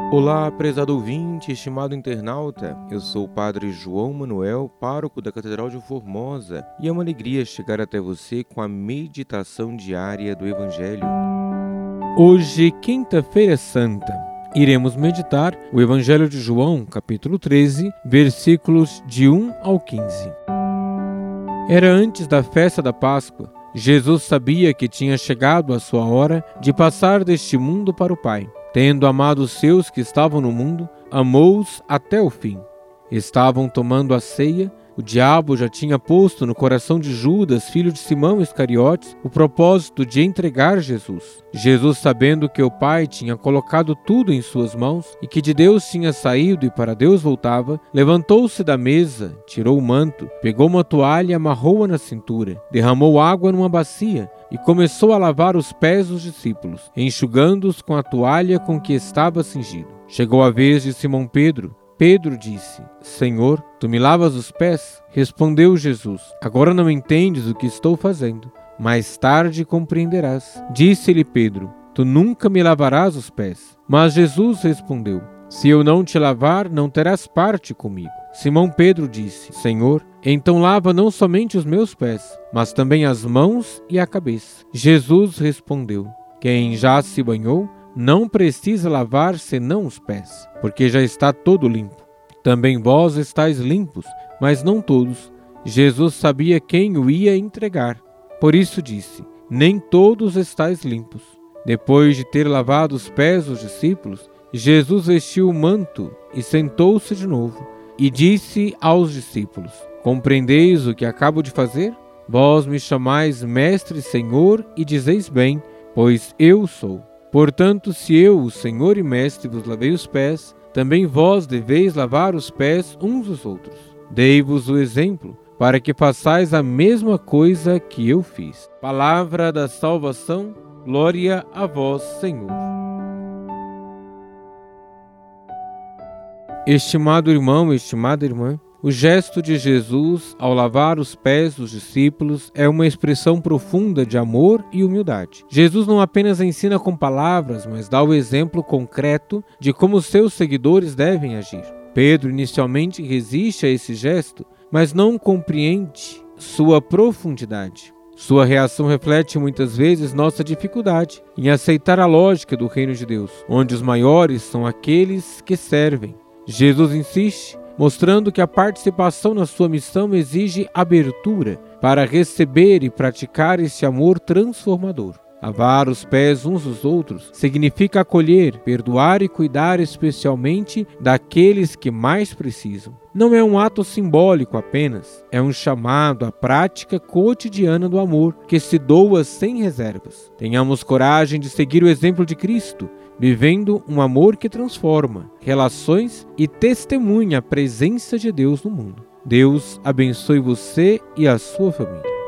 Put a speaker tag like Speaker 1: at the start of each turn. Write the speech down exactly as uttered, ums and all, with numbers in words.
Speaker 1: Olá, prezado ouvinte, estimado internauta, eu sou o Padre João Manuel, pároco da Catedral de Formosa, e é uma alegria chegar até você com a meditação diária do Evangelho. Hoje, quinta-feira santa, iremos meditar o Evangelho de João, capítulo treze, versículos de um ao quinze. Era antes da festa da Páscoa. Jesus sabia que tinha chegado a sua hora de passar deste mundo para o Pai. Tendo amado os seus que estavam no mundo, amou-os até o fim. Estavam tomando a ceia, o diabo já tinha posto no coração de Judas, filho de Simão Iscariotes, o propósito de entregar Jesus. Jesus, sabendo que o Pai tinha colocado tudo em suas mãos e que de Deus tinha saído e para Deus voltava, levantou-se da mesa, tirou o manto, pegou uma toalha e amarrou-a na cintura, derramou água numa bacia e começou a lavar os pés dos discípulos, enxugando-os com a toalha com que estava cingido. Chegou a vez de Simão Pedro. Pedro disse: Senhor, tu me lavas os pés? Respondeu Jesus: Agora não entendes o que estou fazendo. Mais tarde compreenderás. Disse-lhe Pedro: Tu nunca me lavarás os pés. Mas Jesus respondeu: Se eu não te lavar, não terás parte comigo. Simão Pedro disse: Senhor, então lava não somente os meus pés, mas também as mãos e a cabeça. Jesus respondeu: Quem já se banhou, não precisa lavar senão os pés, porque já está todo limpo. Também vós estáis limpos, mas não todos. Jesus sabia quem o ia entregar. Por isso disse: Nem todos estáis limpos. Depois de ter lavado os pés dos discípulos, Jesus vestiu o manto e sentou-se de novo. E disse aos discípulos: Compreendeis o que acabo de fazer? Vós me chamais Mestre e Senhor, e dizeis bem, pois eu sou. Portanto, se eu, o Senhor e Mestre, vos lavei os pés, também vós deveis lavar os pés uns dos outros. Dei-vos o exemplo, para que façais a mesma coisa que eu fiz. Palavra da salvação, glória a vós, Senhor. Estimado irmão, estimada irmã, o gesto de Jesus ao lavar os pés dos discípulos é uma expressão profunda de amor e humildade. Jesus não apenas ensina com palavras, mas dá o exemplo concreto de como seus seguidores devem agir. Pedro inicialmente resiste a esse gesto, mas não compreende sua profundidade. Sua reação reflete muitas vezes nossa dificuldade em aceitar a lógica do reino de Deus, onde os maiores são aqueles que servem. Jesus insiste, mostrando que a participação na sua missão exige abertura para receber e praticar esse amor transformador. Lavar os pés uns dos outros significa acolher, perdoar e cuidar especialmente daqueles que mais precisam. Não é um ato simbólico apenas, é um chamado à prática cotidiana do amor que se doa sem reservas. Tenhamos coragem de seguir o exemplo de Cristo, vivendo um amor que transforma relações e testemunha a presença de Deus no mundo. Deus abençoe você e a sua família.